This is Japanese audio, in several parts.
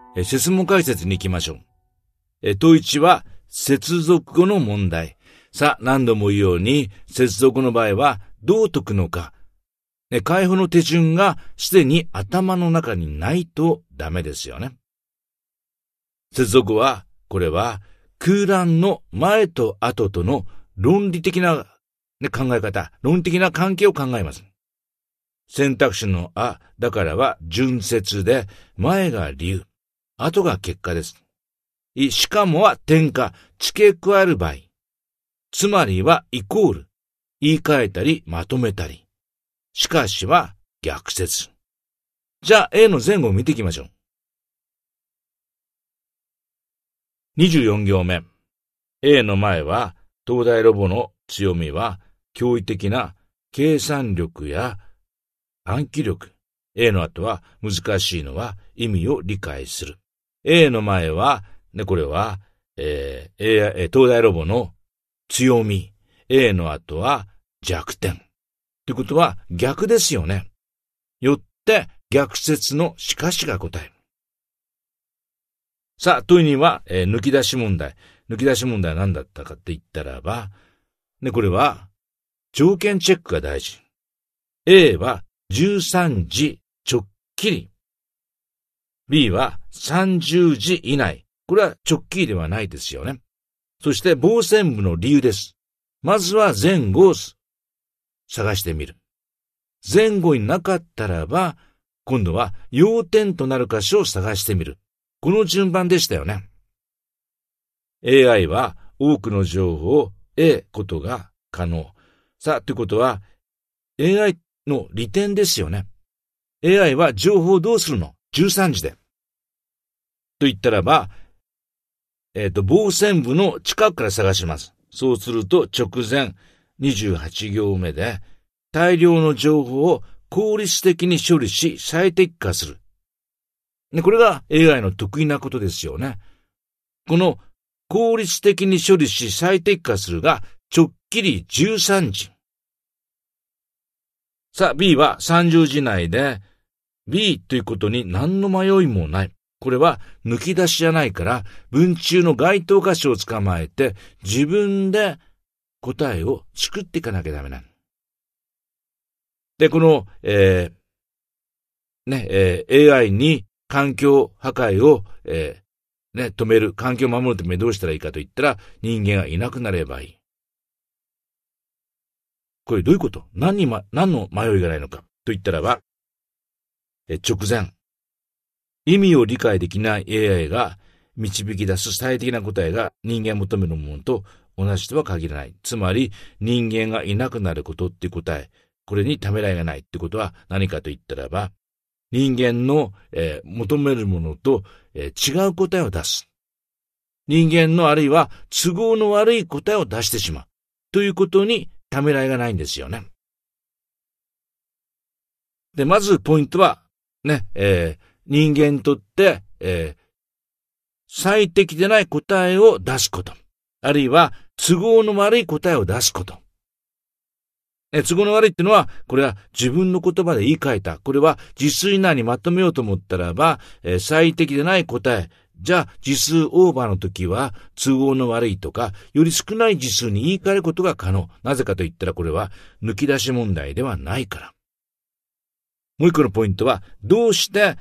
設問解説に行きましょう。問1は接続語の問題。さあ、何度も言うように、接続語の場合はどう解くのか。解法の手順がすでに頭の中にないとダメですよね。接続語は、これは空欄の前と後との論理的な、考え方、論理的な関係を考えます。選択肢のあ、だからは順接で、前が理由、後が結果です。しかもは転化、付け加える場合。つまりはイコール、言い換えたりまとめたり。しかしは逆説。じゃあ A の前後を見ていきましょう。24行目。A の前は、東大ロボの強みは、驚異的な計算力や暗記力。A の後は、難しいのは意味を理解する。A の前は、これは、東大ロボの強み。A の後は弱点。ということは逆ですよね。よって逆説のしかしが答え。さあ、問いには、抜き出し問題。抜き出し問題は何だったかって言ったらば、これは条件チェックが大事。A は13時直きり。B は30時以内。これは直帰ではないですよね。そして傍線部の理由です。まずは前後を探してみる。前後になかったらば、今度は要点となる箇所を探してみる。この順番でしたよね。AI は多くの情報を得ことが可能。さあ、ということは AI の利点ですよね。AI は情報をどうするの ?13 時で。と言ったらば、傍線部の近くから探します。そうすると直前28行目で大量の情報を効率的に処理し最適化する。これが AI の得意なことですよね。この効率的に処理し最適化するが直きり13時。さあ B は30時内で B ということに何の迷いもない。これは抜き出しじゃないから文中の該当箇所を捕まえて自分で答えを作っていかなきゃダメなの。で、この、AI に環境破壊を、止める、環境を守るためにどうしたらいいかと言ったら人間がいなくなればいい。これどういうこと？何の迷いがないのかと言ったらば、直前。意味を理解できない AI が導き出す最適な答えが人間が求めるものと同じとは限らない。つまり人間がいなくなることっていう答え、これにためらいがないってことは何かと言ったらば、人間の、求めるものと、違う答えを出す。人間のあるいは都合の悪い答えを出してしまう。ということにためらいがないんですよね。で、まずポイントは、人間にとって、最適でない答えを出すこと。あるいは都合の悪い答えを出すこと。都合の悪いっていうのは、これは自分の言葉で言い換えた。これは字数以内にまとめようと思ったらば、最適でない答え。じゃあ、字数オーバーの時は、都合の悪いとか、より少ない字数に言い換えることが可能。なぜかと言ったら、これは抜き出し問題ではないから。もう一個のポイントは、どうして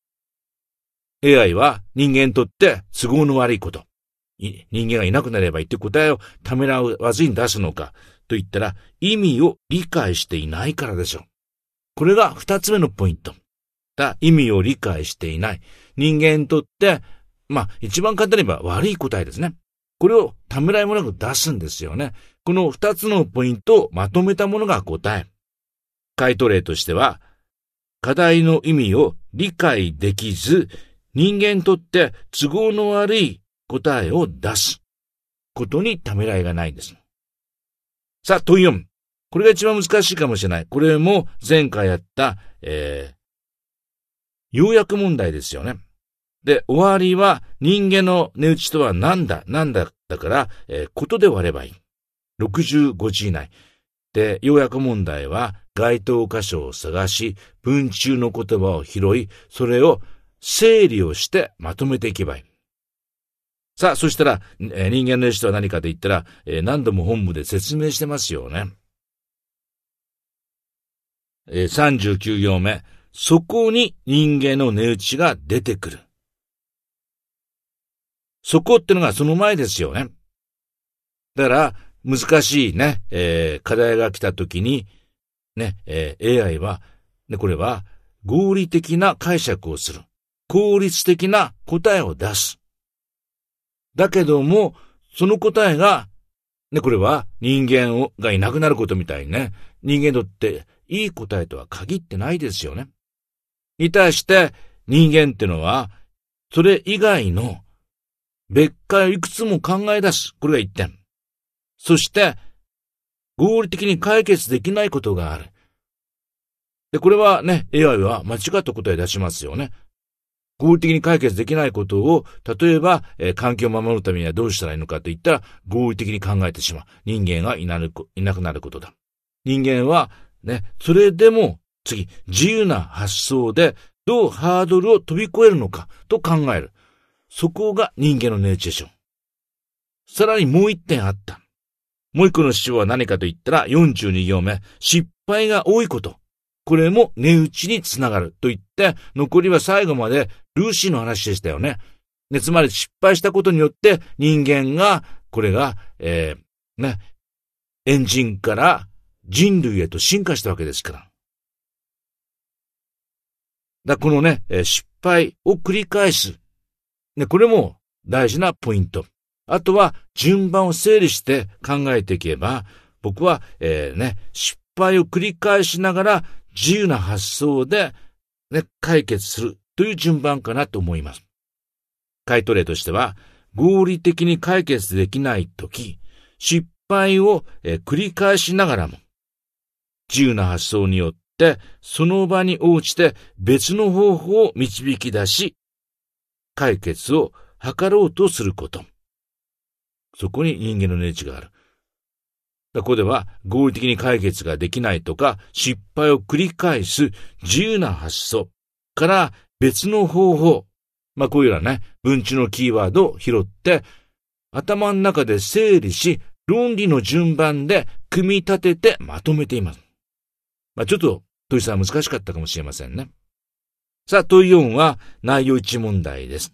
AI は人間にとって都合の悪いこと。人間がいなくなればいいという答えをためらわずに出すのか。と言ったら意味を理解していないからでしょう。これが二つ目のポイント。意味を理解していない。人間にとって、一番簡単に言えば悪い答えですね。これをためらいもなく出すんですよね。この二つのポイントをまとめたものが答え。回答例としては、課題の意味を理解できず、人間にとって都合の悪い答えを出すことにためらいがないんです。さあ、問4。これが一番難しいかもしれない。これも前回やった、要約問題ですよね。で、終わりは人間の値打ちとは何だだから、ことで割ればいい。65字以内。で、要約問題は該当箇所を探し、文中の言葉を拾い、それを整理をしてまとめていけばいい。さあ、そしたら、人間の意思とは何かと言ったら、何度も本部で説明してますよね。39行目。そこに人間の値打ちが出てくる。そこってのがその前ですよね。だから、難しいね、課題が来たときに、ね、AI は、ね、これは合理的な解釈をする。効率的な答えを出す。だけども、その答えが、ね、これは人間がいなくなることみたいにね、人間にとっていい答えとは限ってないですよね。に対して人間ってのは、それ以外の別解をいくつも考え出す。これが一点。そして、合理的に解決できないことがある。で、これはね、AI は間違った答え出しますよね。合理的に解決できないことを、例えば、環境を守るためにはどうしたらいいのかと言ったら、合理的に考えてしまう。人間がいなくなることだ。人間は、ね、それでも、次、自由な発想で、どうハードルを飛び越えるのかと考える。そこが人間の値打ちでしょう。さらにもう一点あった。もう一個の主張は何かと言ったら、42行目、失敗が多いこと。これも値打ちにつながると言って、残りは最後までルーシーの話でしたよね。つまり失敗したことによって人間が、これが、エンジンから人類へと進化したわけですから。このね、失敗を繰り返す。ね、これも大事なポイント。あとは順番を整理して考えていけば、僕は、失敗を繰り返しながら自由な発想で、ね、解決するという順番かなと思います。回答例としては、合理的に解決できないとき、失敗を繰り返しながらも、自由な発想によって、その場に応じて別の方法を導き出し、解決を図ろうとすること。そこに人間の値打ちがある。ここでは合理的に解決ができないとか失敗を繰り返す自由な発想から別の方法。こういうようなね、文中のキーワードを拾って頭の中で整理し論理の順番で組み立ててまとめています。ちょっと問いさんは難しかったかもしれませんね。さあ、問い4は内容一問題です。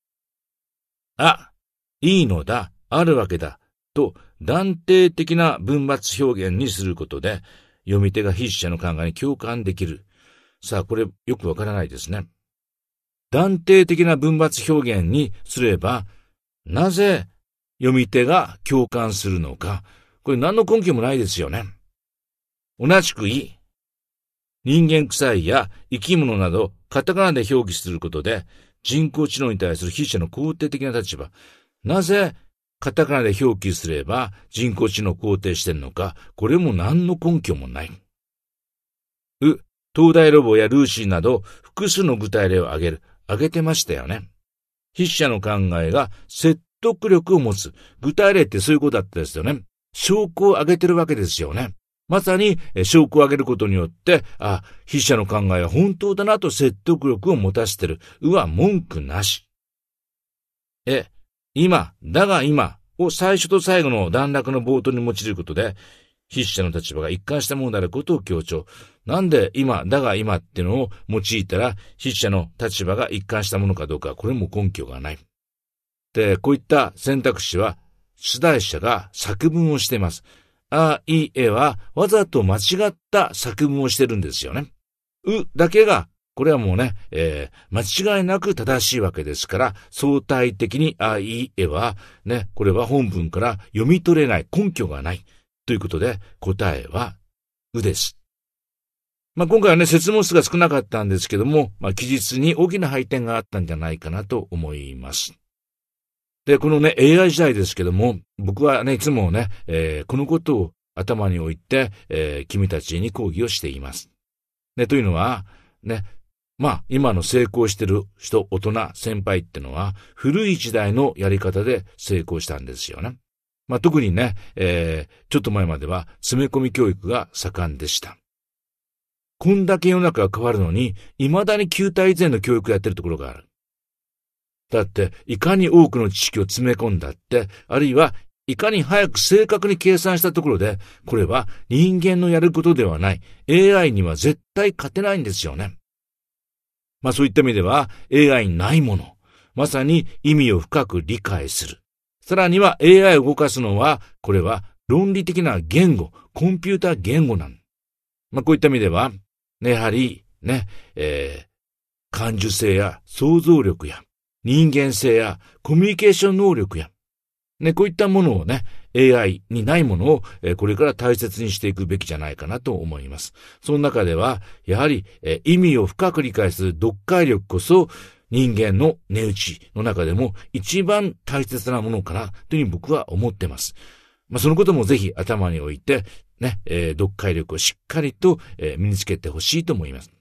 いいのだ、あるわけだ、と断定的な文末表現にすることで、読み手が筆者の考えに共感できる。さあ、これよくわからないですね。断定的な文末表現にすれば、なぜ読み手が共感するのか、これ何の根拠もないですよね。同じく人間臭いや生き物などカタカナで表記することで、人工知能に対する筆者の肯定的な立場。なぜカタカナで表記すれば人工知能を肯定してんのか、これも何の根拠もない。東大ロボやルーシーなど複数の具体例を挙げてましたよね。筆者の考えが説得力を持つ。具体例ってそういうことだったですよね。証拠を挙げてるわけですよね。まさに証拠を挙げることによって、筆者の考えは本当だなと説得力を持たせてる。文句なし。だが今を最初と最後の段落の冒頭に用いることで、筆者の立場が一貫したものであることを強調。なんでだが今っていうのを用いたら、筆者の立場が一貫したものかどうか、これも根拠がない。で、こういった選択肢は、出題者が作文をしています。はわざと間違った作文をしてるんですよね。だけが、これはもうね、間違いなく正しいわけですから、相対的にはね、これは本文から読み取れない根拠がない。ということで、答えは、です。今回はね、説問数が少なかったんですけども、記述に大きな配点があったんじゃないかなと思います。で、このね、AI 時代ですけども、僕はね、いつもね、このことを頭に置いて、君たちに講義をしています。ね、というのは、ね、今の成功してる人、大人、先輩ってのは、古い時代のやり方で成功したんですよね。特にね、ちょっと前までは詰め込み教育が盛んでした。 こんだけ世の中が変わるのに、未だに9体以前の教育をやってるところがある。だって、いかに多くの知識を詰め込んだって、あるいはいかに早く正確に計算したところで、これは人間のやることではない。AI には絶対勝てないんですよね。そういった意味では AI にないもの。まさに意味を深く理解する。さらには AI を動かすのは、これは論理的な言語、コンピューター言語なの。こういった意味では、やはりね、感受性や想像力や人間性やコミュニケーション能力や、こういったものをね、AI にないものをこれから大切にしていくべきじゃないかなと思います。その中では、やはり意味を深く理解する読解力こそ人間の値打ちの中でも一番大切なものかなというふうに僕は思ってます。そのこともぜひ頭に置いて、ね、読解力をしっかりと身につけてほしいと思います。